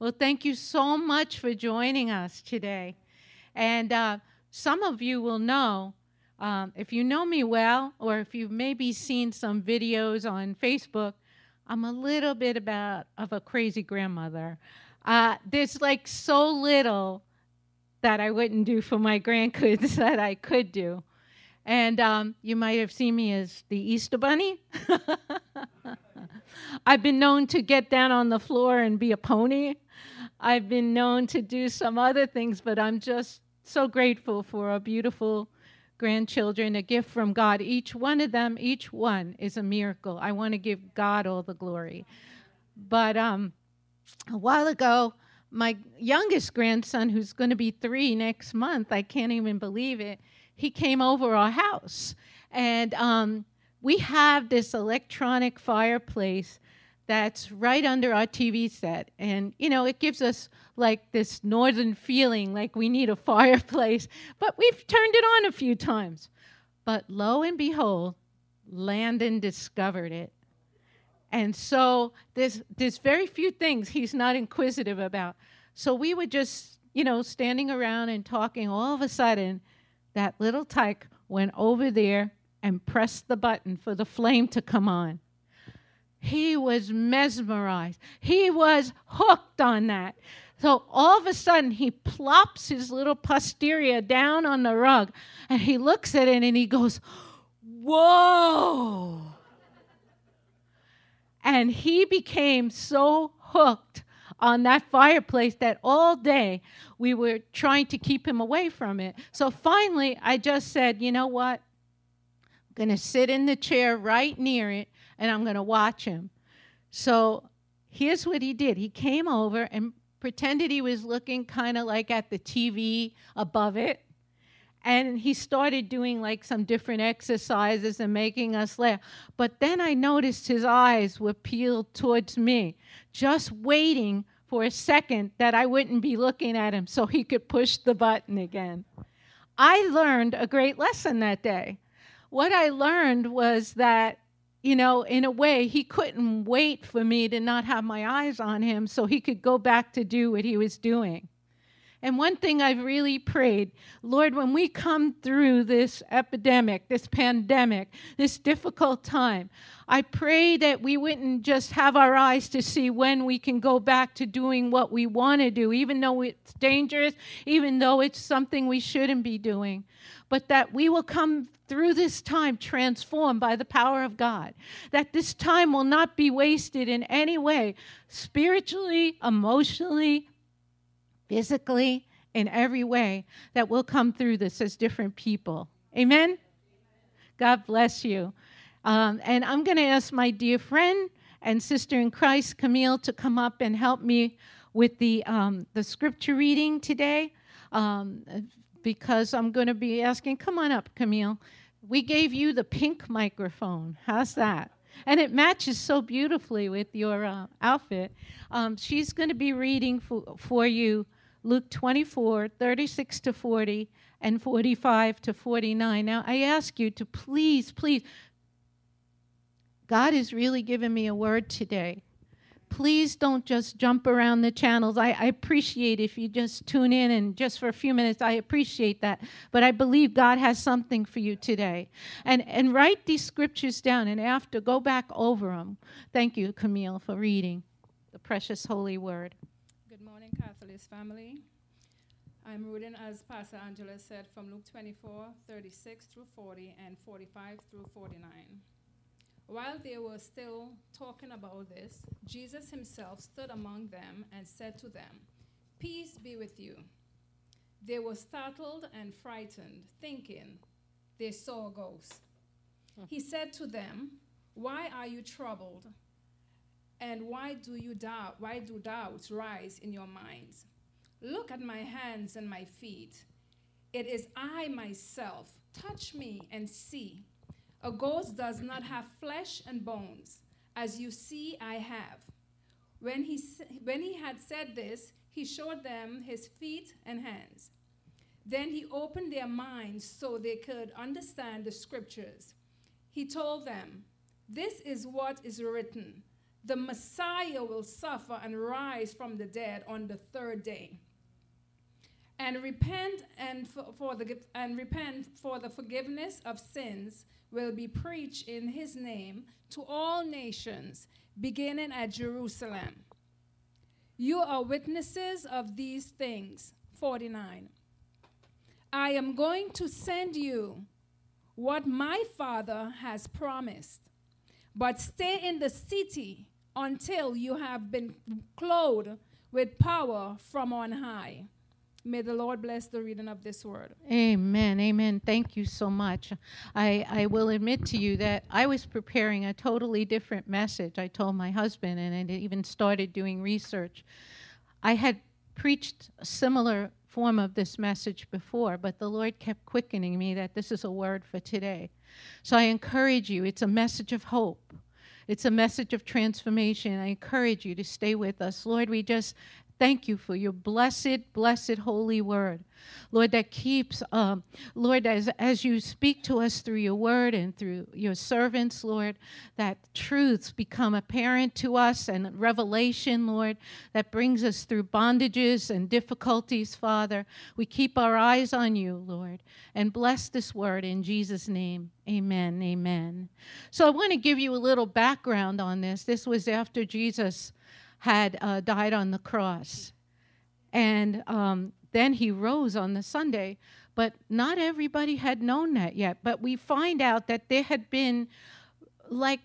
Well, thank you so much for joining us today. And some of you will know, if you know me well, or if you've maybe seen some videos on Facebook, I'm a little bit of a crazy grandmother. There's like so little that I wouldn't do for my grandkids that I could do. And you might have seen me as the Easter Bunny. I've been known to get down on the floor and be a pony. I've been known to do some other things, but I'm just so grateful for our beautiful grandchildren, a gift from God. Each one of them, each one is a miracle. I want to give God all the glory. But a while ago, my youngest grandson, who's going to be 3 next month, I can't even believe it, he came over our house. And we have this electronic fireplace that's right under our TV set. And, you know, it gives us like this northern feeling, like we need a fireplace. But we've turned it on a few times. But lo and behold, Landon discovered it. And so there's very few things he's not inquisitive about. So we were just, you know, standing around and talking. All of a sudden, that little tyke went over there and pressed the button for the flame to come on. He was mesmerized. He was hooked on that. So all of a sudden, he plops his little posterior down on the rug, and he looks at it, and he goes, whoa. And he became so hooked on that fireplace that all day we were trying to keep him away from it. So finally, I just said, you know what? I'm going to sit in the chair right near it, and I'm going to watch him. So here's what he did. He came over and pretended he was looking kind of like at the TV above it. And he started doing like some different exercises and making us laugh. But then I noticed his eyes were peeled towards me, just waiting for a second that I wouldn't be looking at him so he could push the button again. I learned a great lesson that day. What I learned was that, you know, in a way, he couldn't wait for me to not have my eyes on him so he could go back to do what he was doing. And one thing I've really prayed, Lord, when we come through this epidemic, this pandemic, this difficult time, I pray that we wouldn't just have our eyes to see when we can go back to doing what we want to do, even though it's dangerous, even though it's something we shouldn't be doing, but that we will come through this time transformed by the power of God, that this time will not be wasted in any way, spiritually, emotionally, physically, in every way, that we'll come through this as different people. Amen? God bless you. And I'm going to ask my dear friend and sister in Christ, Camille, to come up and help me with the scripture reading today, because I'm going to be asking, come on up, Camille. We gave you the pink microphone. How's that? And it matches so beautifully with your outfit. She's going to be reading for you Luke 24, 36 to 40, and 45 to 49. Now, I ask you to please, God has really given me a word today. Please don't just jump around the channels. I appreciate if you just tune in and just for a few minutes, I appreciate that. But I believe God has something for you today. And write these scriptures down, and after, go back over them. Thank you, Camille, for reading the precious holy word. Good morning, Catholic family. I'm reading, as Pastor Angela said, from Luke 24, 36 through 40 and 45 through 49. While they were still talking about this, Jesus himself stood among them and said to them, "Peace be with you." They were startled and frightened, thinking they saw a ghost. He said to them, "Why are you troubled? And why do doubts rise in your minds? Look at my hands and my feet. It is I myself. Touch me and see. A ghost does not have flesh and bones, as you see I have." When he had said this, he showed them his feet and hands. Then he opened their minds so they could understand the scriptures. He told them, "This is what is written. the Messiah will suffer and rise from the dead on the third day. And repent for the forgiveness of sins will be preached in his name to all nations, beginning at Jerusalem. You are witnesses of these things. 49. I am going to send you what my Father has promised, but stay in the city until you have been clothed with power from on high. May the Lord bless the reading of this word. Amen. Amen. Thank you so much. I will admit to you that I was preparing a totally different message. I told my husband, and I even started doing research. I had preached a similar form of this message before, but the Lord kept quickening me that this is a word for today. So I encourage you. It's a message of hope. It's a message of transformation. I encourage you to stay with us. Lord, we just thank you for your blessed, blessed holy word. Lord, that keeps, Lord, as you speak to us through your word and through your servants, Lord, that truths become apparent to us and revelation, Lord, that brings us through bondages and difficulties, Father. We keep our eyes on you, Lord, and bless this word in Jesus' name. Amen, amen. So I want to give you a little background on this. This was after Jesus had died on the cross. And then he rose on the Sunday, but not everybody had known that yet. But we find out that there had been like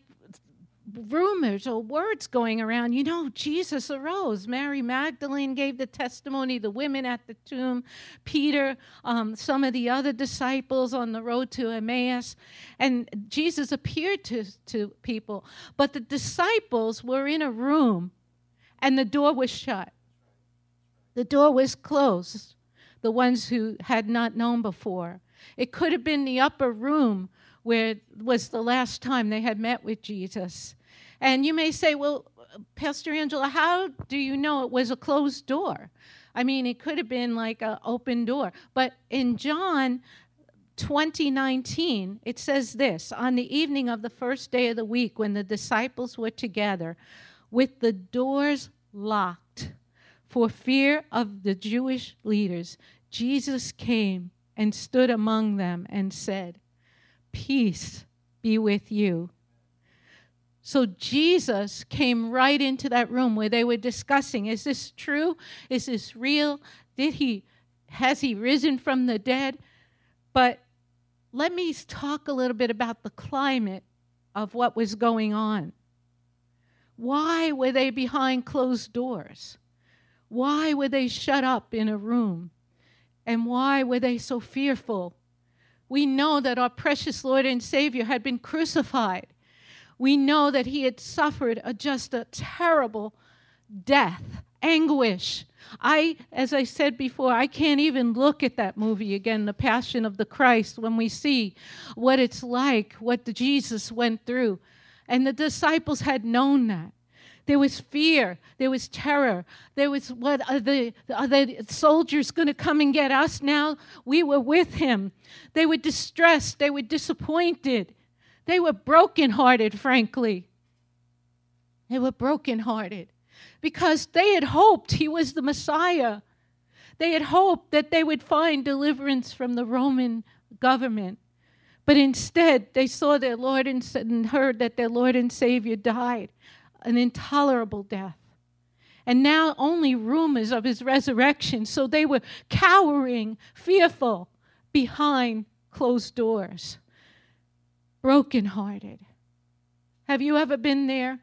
rumors or words going around, you know, Jesus arose. Mary Magdalene gave the testimony, the women at the tomb, Peter, some of the other disciples on the road to Emmaus, and Jesus appeared to people. But the disciples were in a room, and the door was shut. The door was closed, the ones who had not known before. It could have been the upper room where it was the last time they had met with Jesus. And you may say, well, Pastor Angela, how do you know it was a closed door? I mean, it could have been like an open door. But in John 20:19, it says this: on the evening of the first day of the week, when the disciples were together, with the doors locked for fear of the Jewish leaders, Jesus came and stood among them and said, "Peace be with you." So Jesus came right into that room where they were discussing, is this true? Is this real? Has he risen from the dead? But let me talk a little bit about the climate of what was going on. Why were they behind closed doors? Why were they shut up in a room? And why were they so fearful? We know that our precious Lord and Savior had been crucified. We know that he had suffered just a terrible death, anguish. As I said before, I can't even look at that movie again, The Passion of the Christ, when we see what it's like, what Jesus went through. And the disciples had known that. There was fear. There was terror. There was, what, are the soldiers going to come and get us now? We were with him. They were distressed. They were disappointed. They were brokenhearted, frankly. They were brokenhearted because they had hoped he was the Messiah. They had hoped that they would find deliverance from the Roman government. But instead, they saw their Lord and heard that their Lord and Savior died an intolerable death. And now only rumors of his resurrection. So they were cowering, fearful, behind closed doors. Brokenhearted. Have you ever been there?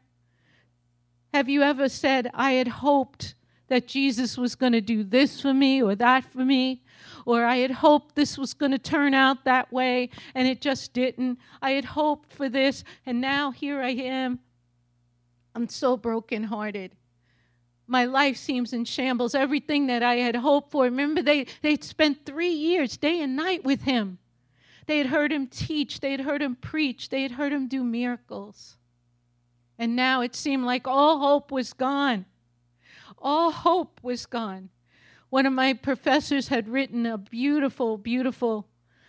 Have you ever said, I had hoped that Jesus was going to do this for me or that for me? Or I had hoped this was going to turn out that way, and it just didn't. I had hoped for this, and now here I am. I'm so brokenhearted. My life seems in shambles. Everything that I had hoped for. Remember, they'd spent 3 years, day and night with him. They had heard him teach. They had heard him preach. They had heard him do miracles. And now it seemed like all hope was gone. All hope was gone. One of my professors had written a beautiful, beautiful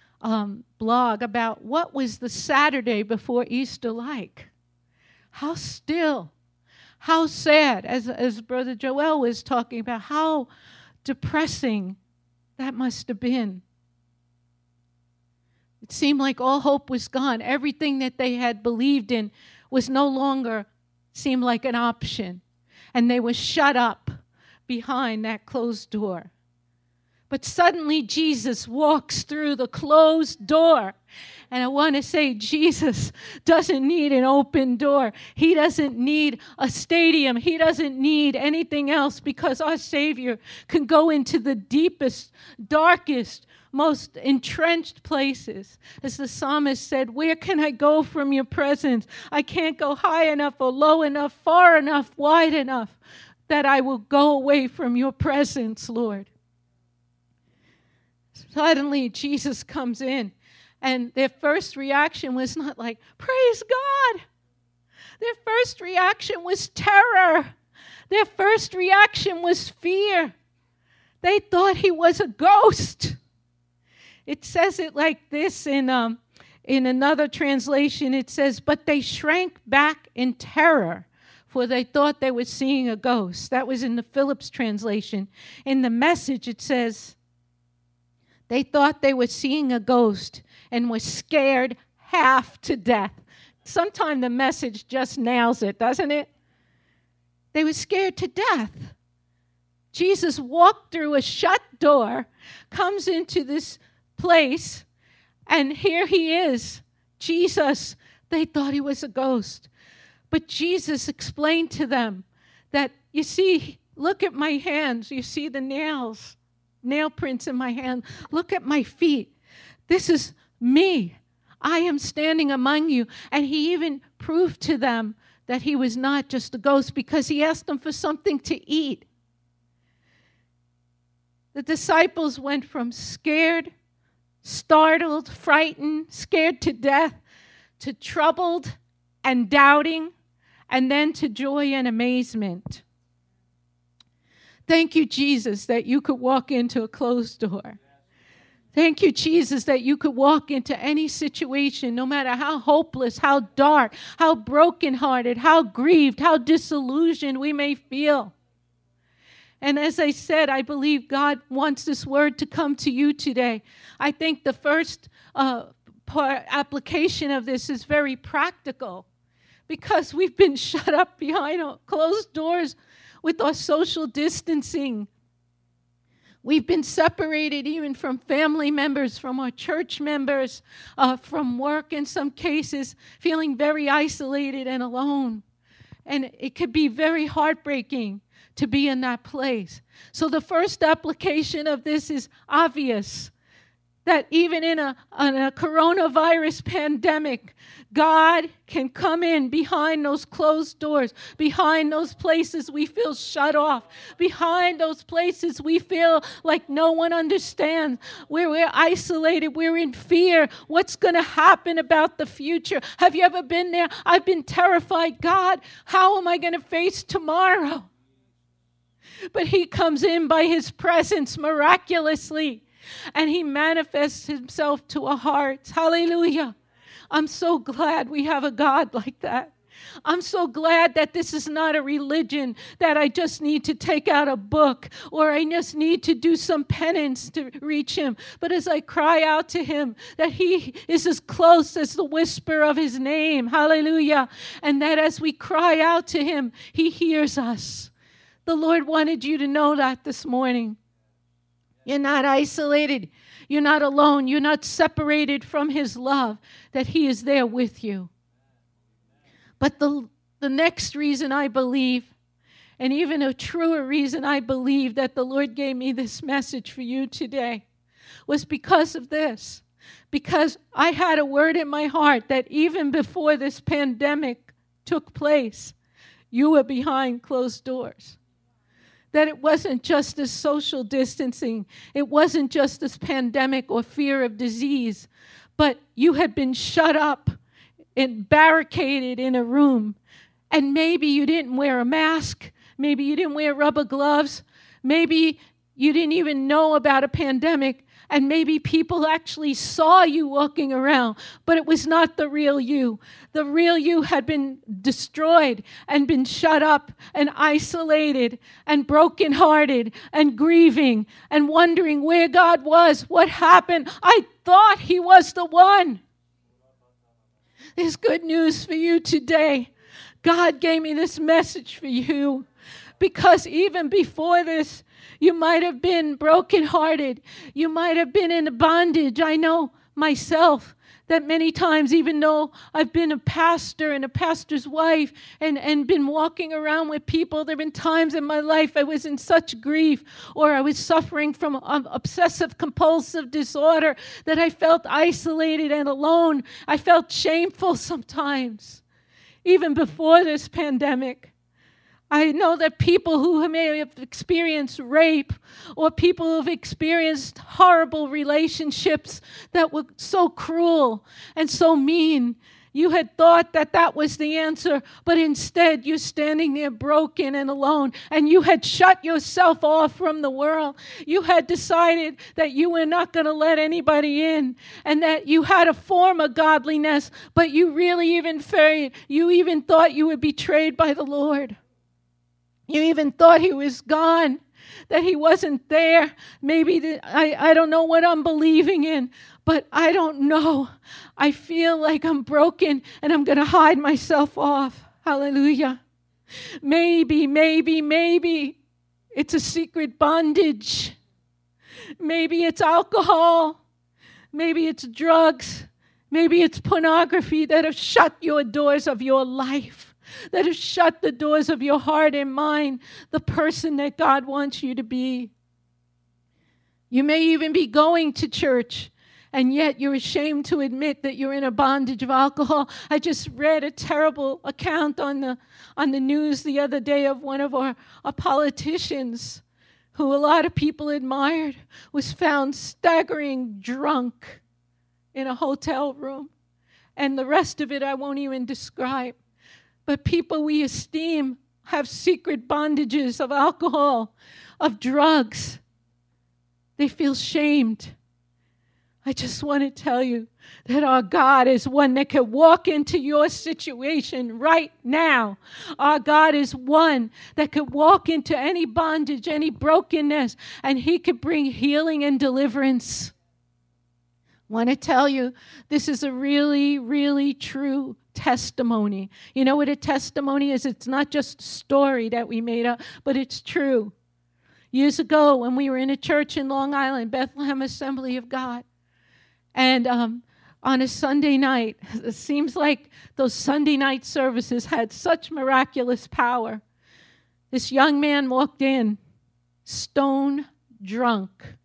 blog about what was the Saturday before Easter like. How still, How sad, as Brother Joel was talking about, how depressing that must have been. It seemed like all hope was gone. Everything that they had believed in was no longer seemed like an option. And they were shut up behind that closed door. But suddenly Jesus walks through the closed door. And I want to say Jesus doesn't need an open door. He doesn't need a stadium. He doesn't need anything else, because our Savior can go into the deepest, darkest, most entrenched places. As the psalmist said, where can I go from your presence? I can't go high enough or low enough, far enough, wide enough that I will go away from your presence, Lord. Suddenly, Jesus comes in, and their first reaction was not like, praise God. Their first reaction was terror. Their first reaction was fear. They thought he was a ghost. It says it like this in another translation. It says, but they shrank back in terror, for they thought they were seeing a ghost. That was in the Phillips translation. In the Message, it says, they thought they were seeing a ghost and were scared half to death. Sometimes the Message just nails it, doesn't it? They were scared to death. Jesus walked through a shut door, comes into this place, and here he is. Jesus, they thought he was a ghost. But Jesus explained to them that, you see, look at my hands. You see the nail prints in my hand. Look at my feet. This is me. I am standing among you. And he even proved to them that he was not just a ghost, because he asked them for something to eat. The disciples went from scared, startled, frightened, scared to death, to troubled and doubting, and then to joy and amazement. Thank you, Jesus, that you could walk into a closed door. Thank you, Jesus, that you could walk into any situation, no matter how hopeless, how dark, how brokenhearted, how grieved, how disillusioned we may feel. And as I said, I believe God wants this word to come to you today. I think the first application of this is very practical, because we've been shut up behind closed doors with our social distancing. We've been separated even from family members, from our church members, from work in some cases, feeling very isolated and alone. And it could be very heartbreaking to be in that place. So the first application of this is obvious, that even in a coronavirus pandemic, God can come in behind those closed doors, behind those places we feel shut off, behind those places we feel like no one understands, where we're isolated, we're in fear. What's going to happen about the future? Have you ever been there? I've been terrified. God, how am I going to face tomorrow? But he comes in by his presence miraculously, and he manifests himself to our hearts. Hallelujah. I'm so glad we have a God like that. I'm so glad that this is not a religion that I just need to take out a book, or I just need to do some penance to reach him. But as I cry out to him, that he is as close as the whisper of his name. Hallelujah. And that as we cry out to him, he hears us. The Lord wanted you to know that this morning. You're not isolated. You're not alone. You're not separated from his love, that he is there with you. But the next reason I believe, and even a truer reason I believe that the Lord gave me this message for you today, was because of this. Because I had a word in my heart that even before this pandemic took place, you were behind closed doors. That it wasn't just this social distancing. It wasn't just this pandemic or fear of disease. But you had been shut up and barricaded in a room. And maybe you didn't wear a mask. Maybe you didn't wear rubber gloves. Maybe you didn't even know about a pandemic, and maybe people actually saw you walking around, but it was not the real you. The real you had been destroyed and been shut up and isolated and brokenhearted and grieving and wondering where God was, what happened. I thought he was the one. There's good news for you today. God gave me this message for you, because even before this, you might have been brokenhearted. You might have been in bondage. I know myself that many times, even though I've been a pastor and a pastor's wife and been walking around with people, there have been times in my life I was in such grief, or I was suffering from obsessive compulsive disorder, that I felt isolated and alone. I felt shameful sometimes, even before this pandemic. I know that people who may have experienced rape, or people who have experienced horrible relationships that were so cruel and so mean, you had thought that that was the answer, but instead you're standing there broken and alone, and you had shut yourself off from the world. You had decided that you were not going to let anybody in, and that you had a form of godliness, but you really even feared. You even thought you were betrayed by the Lord. You even thought he was gone, that he wasn't there. Maybe I don't know what I'm believing in, but I don't know. I feel like I'm broken and I'm going to hide myself off. Hallelujah. Maybe it's a secret bondage. Maybe it's alcohol. Maybe it's drugs. Maybe it's pornography that have shut your doors of your life, that have shut the doors of your heart and mind, the person that God wants you to be. You may even be going to church, and yet you're ashamed to admit that you're in a bondage of alcohol. I just read a terrible account on the news the other day of one of our politicians, who a lot of people admired, was found staggering drunk in a hotel room. And the rest of it I won't even describe. But people we esteem have secret bondages of alcohol, of drugs. They feel shamed. I just want to tell you that our God is one that can walk into your situation right now. Our God is one that could walk into any bondage, any brokenness, and he could bring healing and deliverance. I want to tell you, this is a really, really true testimony. You know what a testimony is? It's not just a story that we made up, but it's true. Years ago, when we were in a church in Long Island, Bethlehem Assembly of God, and on a Sunday night, it seems like those Sunday night services had such miraculous power. This young man walked in, stone drunk.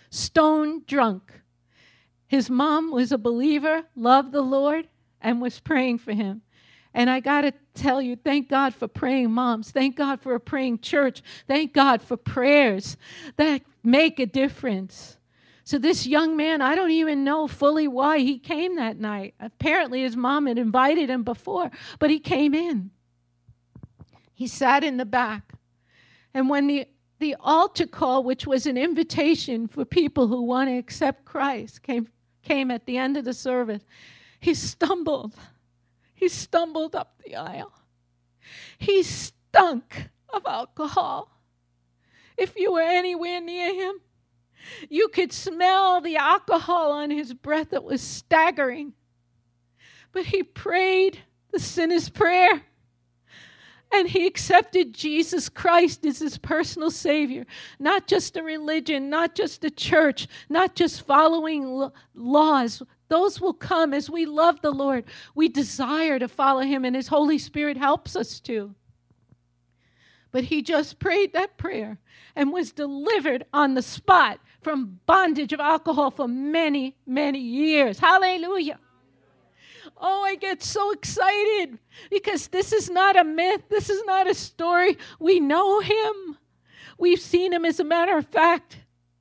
His mom was a believer, loved the Lord, and was praying for him. And I got to tell you, thank God for praying moms. Thank God for a praying church. Thank God for prayers that make a difference. So this young man, I don't even know fully why he came that night. Apparently his mom had invited him before, but he came in. He sat in the back. And when the altar call, which was an invitation for people who want to accept Christ, came at the end of the service, he stumbled. He stumbled up the aisle. He stunk of alcohol. If you were anywhere near him, you could smell the alcohol on his breath. It was staggering. But he prayed the sinner's prayer. And he accepted Jesus Christ as his personal Savior. Not just a religion, not just a church, not just following laws. Those will come as we love the Lord. We desire to follow him, and his Holy Spirit helps us to. But he just prayed that prayer and was delivered on the spot from bondage of alcohol for many, many years. Hallelujah. Oh, I get so excited because this is not a myth. This is not a story. We know him. We've seen him, as a matter of fact.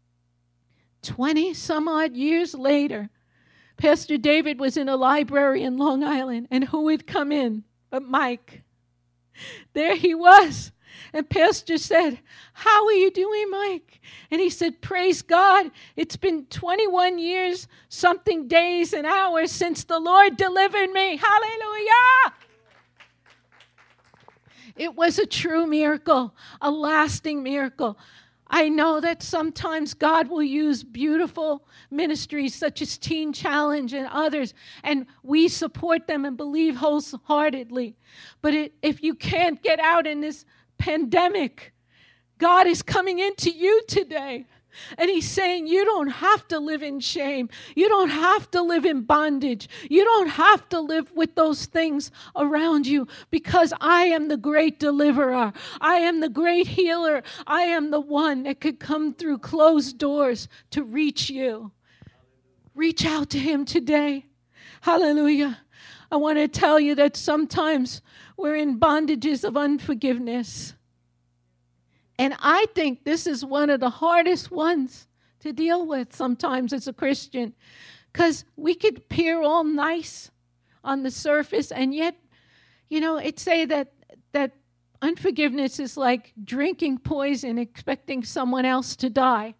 20 some odd years later, Pastor David was in a library in Long Island, and who would come in but Mike? There he was, And Pastor said, "How are you doing, Mike?" And he said, "Praise God. It's been 21 years, something days and hours since the Lord delivered me. Hallelujah." It was a true miracle, a lasting miracle. I know that sometimes God will use beautiful ministries such as Teen Challenge and others, and we support them and believe wholeheartedly. But if you can't get out in this pandemic, God is coming into you today. And he's saying, you don't have to live in shame. You don't have to live in bondage. You don't have to live with those things around you, because I am the great deliverer. I am the great healer. I am the one that could come through closed doors to reach you. Reach out to him today. Hallelujah. I want to tell you that sometimes we're in bondages of unforgiveness. And I think this is one of the hardest ones to deal with sometimes as a Christian, because we could appear all nice on the surface, and yet, it say that unforgiveness is like drinking poison, expecting someone else to die.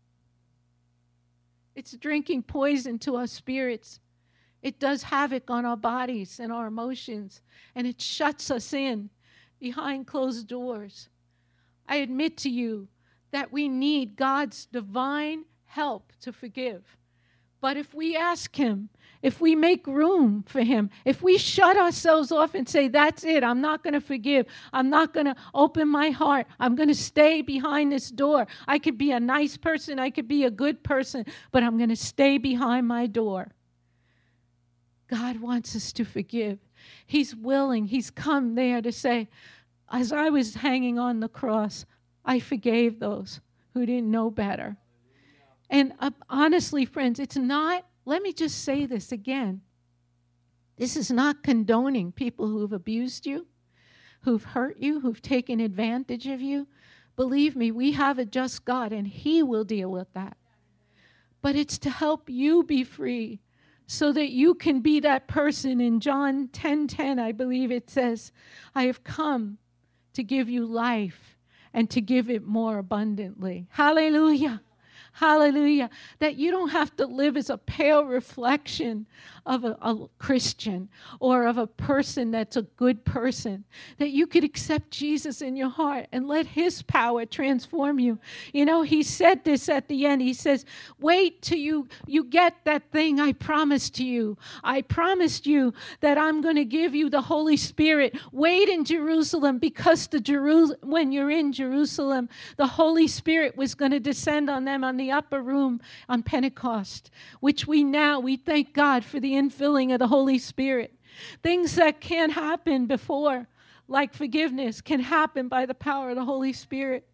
It's drinking poison to our spirits. It does havoc on our bodies and our emotions, and it shuts us in behind closed doors. I admit to you that we need God's divine help to forgive. But if we ask him, if we make room for him, if we shut ourselves off and say, that's it, I'm not going to forgive, I'm not going to open my heart, I'm going to stay behind this door. I could be a nice person, I could be a good person, but I'm going to stay behind my door. God wants us to forgive. He's willing. He's come there to say, as I was hanging on the cross, I forgave those who didn't know better. And honestly, friends, it's not, let me just say this again. This is not condoning people who've abused you, who've hurt you, who've taken advantage of you. Believe me, we have a just God, and he will deal with that. But it's to help you be free, so that you can be that person. In John 10:10, I believe it says, I have come to give you life and to give it more abundantly. Hallelujah. Hallelujah. That you don't have to live as a pale reflection of a Christian or of a person that's a good person. That you could accept Jesus in your heart and let his power transform you. He said this at the end. He says, wait till you get that thing I promised to you. I promised you that I'm going to give you the Holy Spirit. Wait in Jerusalem, because when you're in Jerusalem, the Holy Spirit was going to descend on them on the upper room on Pentecost, which we thank God for the infilling of the Holy Spirit. Things that can't happen before, like forgiveness, can happen by the power of the Holy Spirit.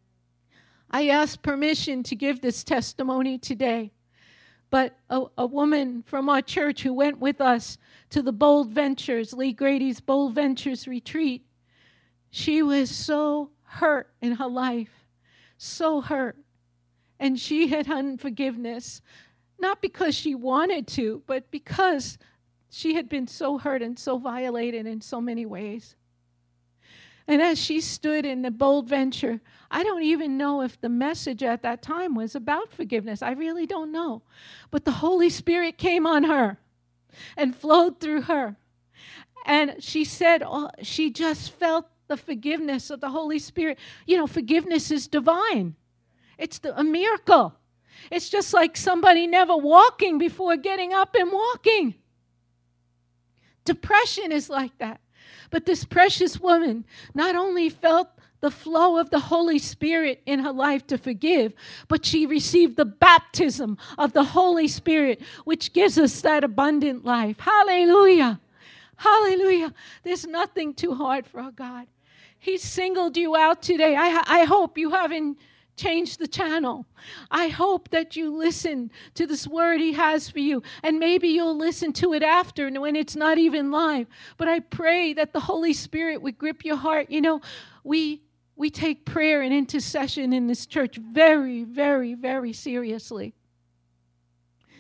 I asked permission to give this testimony today, but a woman from our church who went with us to the Bold Ventures, Lee Grady's Bold Ventures retreat, she was so hurt in her life, so hurt. And she had unforgiveness, not because she wanted to, but because she had been so hurt and so violated in so many ways. And as she stood in the Bold Venture, I don't even know if the message at that time was about forgiveness. I really don't know. But the Holy Spirit came on her and flowed through her. And she said she just felt the forgiveness of the Holy Spirit. Forgiveness is divine. It's a miracle. It's just like somebody never walking before getting up and walking. Depression is like that. But this precious woman not only felt the flow of the Holy Spirit in her life to forgive, but she received the baptism of the Holy Spirit, which gives us that abundant life. Hallelujah. Hallelujah. There's nothing too hard for our God. He singled you out today. I hope you haven't changed the channel. I hope that you listen to this word he has for you, and maybe you'll listen to it after when it's not even live. But I pray that the Holy Spirit would grip your heart. We take prayer and intercession in this church very, very, very seriously.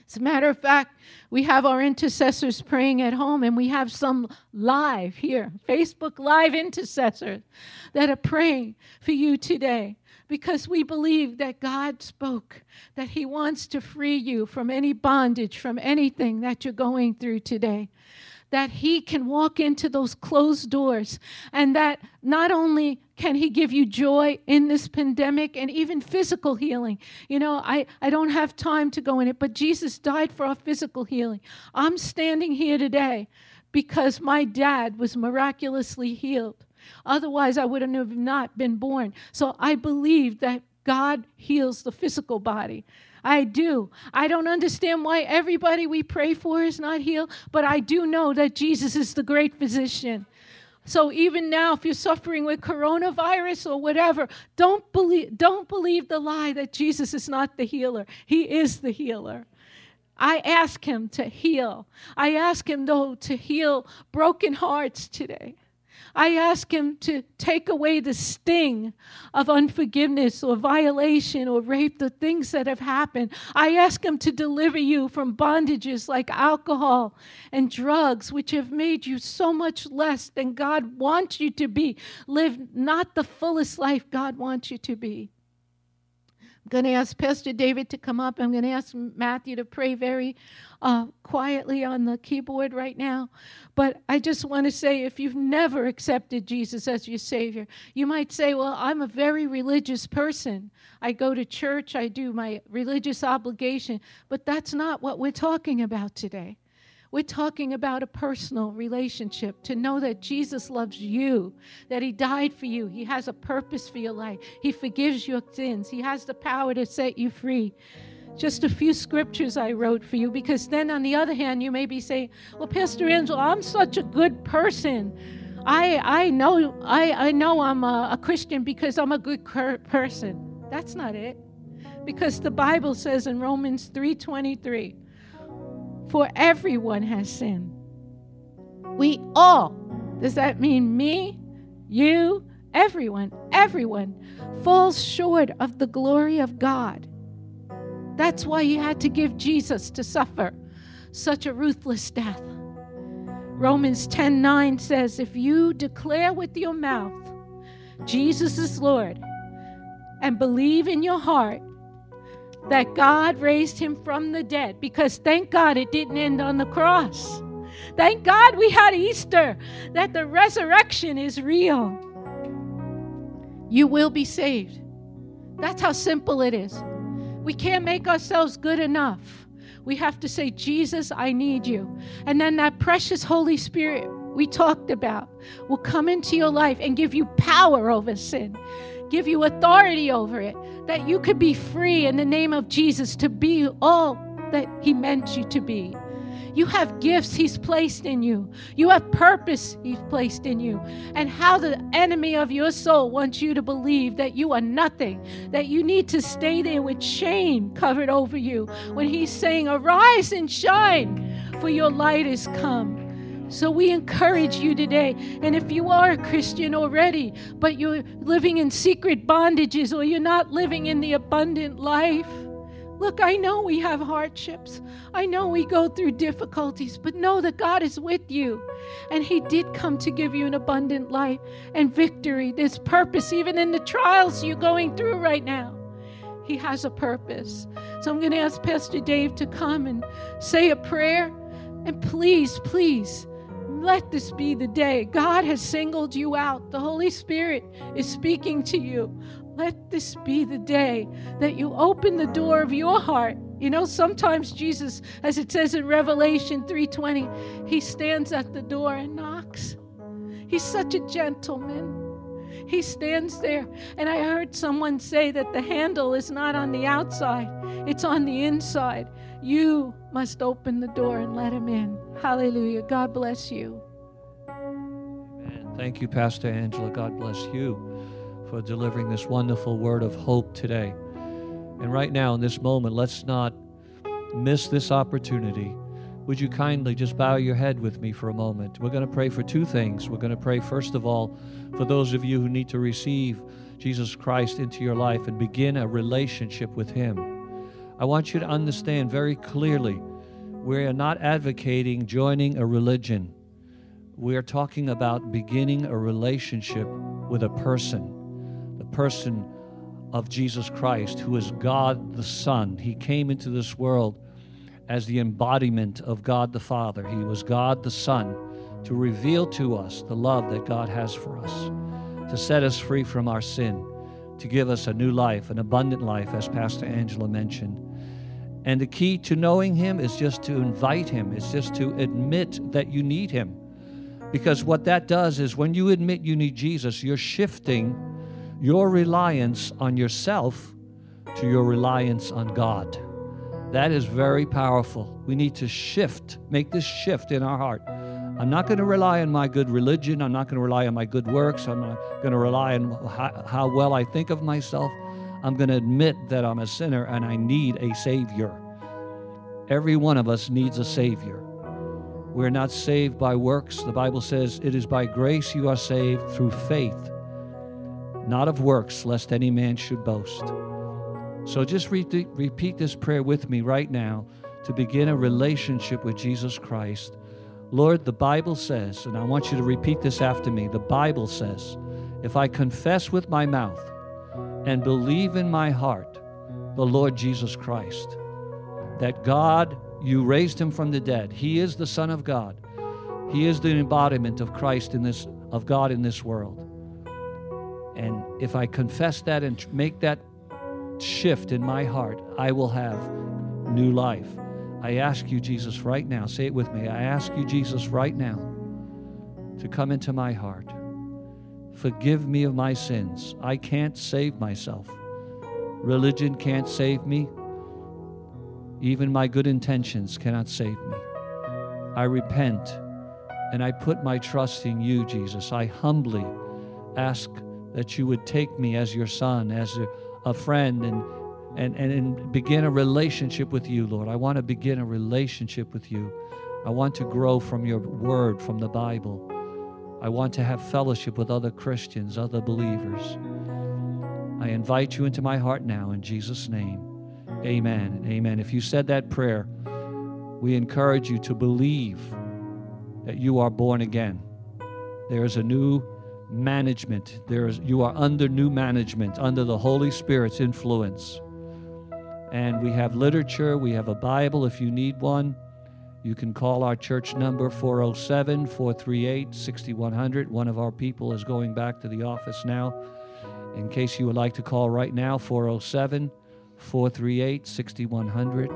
As a matter of fact, we have our intercessors praying at home, and we have some live here, Facebook Live intercessors that are praying for you today, because we believe that God spoke, that he wants to free you from any bondage, from anything that you're going through today, that he can walk into those closed doors, and that not only can he give you joy in this pandemic and even physical healing. You know, I don't have time to go in it, but Jesus died for our physical healing. I'm standing here today because my dad was miraculously healed. Otherwise, I would have not been born. So I believe that God heals the physical body. I do. I don't understand why everybody we pray for is not healed, but I do know that Jesus is the great physician. So even now, if you're suffering with coronavirus or whatever, don't believe the lie that Jesus is not the healer. He is the healer. I ask him to heal. I ask him, though, to heal broken hearts today. I ask him to take away the sting of unforgiveness or violation or rape, the things that have happened. I ask him to deliver you from bondages like alcohol and drugs, which have made you so much less than God wants you to be. Live not the fullest life God wants you to be. I'm going to ask Pastor David to come up. I'm going to ask Matthew to pray very quietly on the keyboard right now. But I just want to say, if you've never accepted Jesus as your Savior, you might say, well, I'm a very religious person. I go to church. I do my religious obligation. But that's not what we're talking about today. We're talking about a personal relationship, to know that Jesus loves you, that he died for you. He has a purpose for your life. He forgives your sins. He has the power to set you free. Just a few scriptures I wrote for you, because then on the other hand, you may be saying, well, Pastor Angela, I'm such a good person. I know I'm a Christian because I'm a good person. That's not it. Because the Bible says in Romans 3:23, for everyone has sinned. We all, does that mean me, you, everyone falls short of the glory of God. That's why he had to give Jesus to suffer such a ruthless death. Romans 10:9 says, if you declare with your mouth Jesus is Lord and believe in your heart that God raised him from the dead, because thank God it didn't end on the cross. Thank God we had Easter, that the resurrection is real. You will be saved. That's how simple it is. We can't make ourselves good enough. We have to say, Jesus, I need you. And then that precious Holy Spirit we talked about will come into your life and give you power over sin, give you authority over it, that you could be free in the name of Jesus to be all that he meant you to be. You have gifts he's placed in you. You have purpose he's placed in you. And how the enemy of your soul wants you to believe that you are nothing, that you need to stay there with shame covered over you, when he's saying, arise and shine, for your light is come. So we encourage you today. And if you are a Christian already, but you're living in secret bondages, or you're not living in the abundant life, look, I know we have hardships. I know we go through difficulties, but know that God is with you. And he did come to give you an abundant life and victory. There's purpose even in the trials you're going through right now. He has a purpose. So I'm going to ask Pastor Dave to come and say a prayer. And please, please, let this be the day. God has singled you out. The Holy Spirit is speaking to you. Let this be the day that you open the door of your heart. You know, sometimes Jesus, as it says in Revelation 3:20, he stands at the door and knocks. He's such a gentleman. He stands there. And I heard someone say that the handle is not on the outside, it's on the inside. You must open the door and let him in. Hallelujah. God bless you. Amen. Thank you, Pastor Angela. God bless you for delivering this wonderful word of hope today. And right now, in this moment, let's not miss this opportunity. Would you kindly just bow your head with me for a moment? We're going to pray for two things. We're going to pray, first of all, for those of you who need to receive Jesus Christ into your life and begin a relationship with him. I want you to understand very clearly, we are not advocating joining a religion. We are talking about beginning a relationship with a person, the person of Jesus Christ, who is God the Son. He came into this world as the embodiment of God the Father. He was God the Son to reveal to us the love that God has for us, to set us free from our sin, to give us a new life, an abundant life, as Pastor Angela mentioned. And the key to knowing Him is just to invite Him. It's just to admit that you need Him. Because what that does is when you admit you need Jesus, you're shifting your reliance on yourself to your reliance on God. That is very powerful. We need to shift, make this shift in our heart. I'm not going to rely on my good religion. I'm not going to rely on my good works. I'm not going to rely on how well I think of myself. I'm going to admit that I'm a sinner and I need a Savior. Every one of us needs a Savior. We're not saved by works. The Bible says it is by grace you are saved through faith, not of works, lest any man should boast. So just repeat this prayer with me right now to begin a relationship with Jesus Christ. Lord, the Bible says, and I want you to repeat this after me, the Bible says, if I confess with my mouth and believe in my heart the Lord Jesus Christ, that God, you raised Him from the dead. He is the Son of God. He is the embodiment of Christ of God in this world. And if I confess that and make that shift in my heart, I will have new life. I ask you, Jesus, right now, say it with me. I ask you, Jesus, right now, to come into my heart. Forgive me of my sins. I can't save myself. Religion can't save me. Even my good intentions cannot save me. I repent and I put my trust in you, Jesus. I humbly ask that you would take me as your son, as a friend, and begin a relationship with you, Lord. I want to begin a relationship with you. I want to grow from your word, from the Bible. I want to have fellowship with other Christians, other believers. I invite you into my heart now in Jesus' name. Amen and amen. If you said that prayer, we encourage you to believe that you are born again. There is a new management. You are under new management, under the Holy Spirit's influence. And we have literature. We have a Bible if you need one. You can call our church number, 407-438-6100. One of our people is going back to the office now. In case you would like to call right now, 407-438-6100.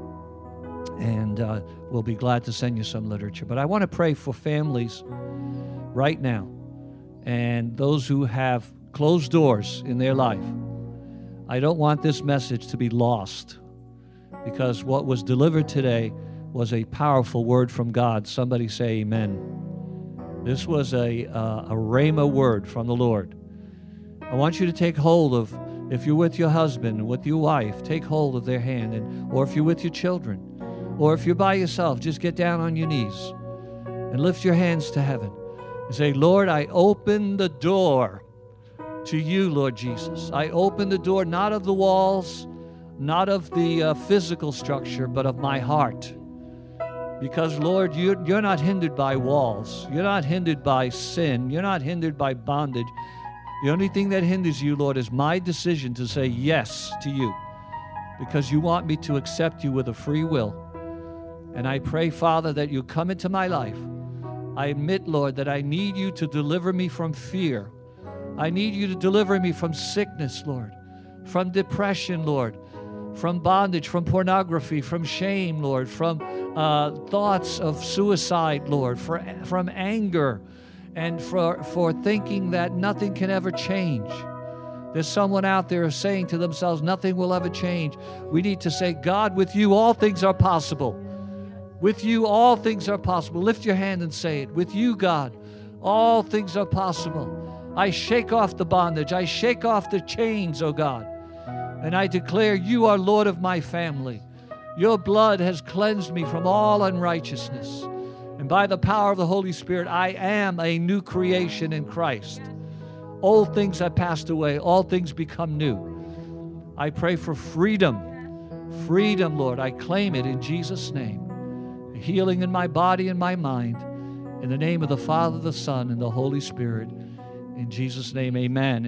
And we'll be glad to send you some literature. But I want to pray for families right now and those who have closed doors in their life. I don't want this message to be lost, because what was delivered today was a powerful word from God. Somebody say amen. This was a rhema word from the Lord. I want you to take hold of, if you're with your husband, with your wife, take hold of their hand, or if you're with your children, or if you're by yourself, just get down on your knees and lift your hands to heaven and say, Lord, I open the door to you, Lord Jesus. I open the door not of the walls, not of the physical structure, but of my heart. Because, Lord, you're not hindered by walls. You're not hindered by sin. You're not hindered by bondage. The only thing that hinders you, Lord, is my decision to say yes to you, because you want me to accept you with a free will. And I pray, Father, that you come into my life. I admit, Lord, that I need you to deliver me from fear. I need you to deliver me from sickness, Lord, from depression, Lord, from bondage, from pornography, from shame, Lord, from thoughts of suicide, Lord, from anger, and for thinking that nothing can ever change. There's someone out there saying to themselves, nothing will ever change. We need to say, God, with you all things are possible. With you all things are possible. Lift your hand and say it. With you, God, all things are possible. I shake off the bondage. I shake off the chains, oh God. And I declare you are Lord of my family. Your blood has cleansed me from all unrighteousness. And by the power of the Holy Spirit, I am a new creation in Christ. Old things have passed away. All things become new. I pray for freedom Freedom, Lord, I claim it in Jesus' name. Healing in my body and my mind. In the name of the Father, the Son, and the Holy Spirit. In Jesus' name, amen.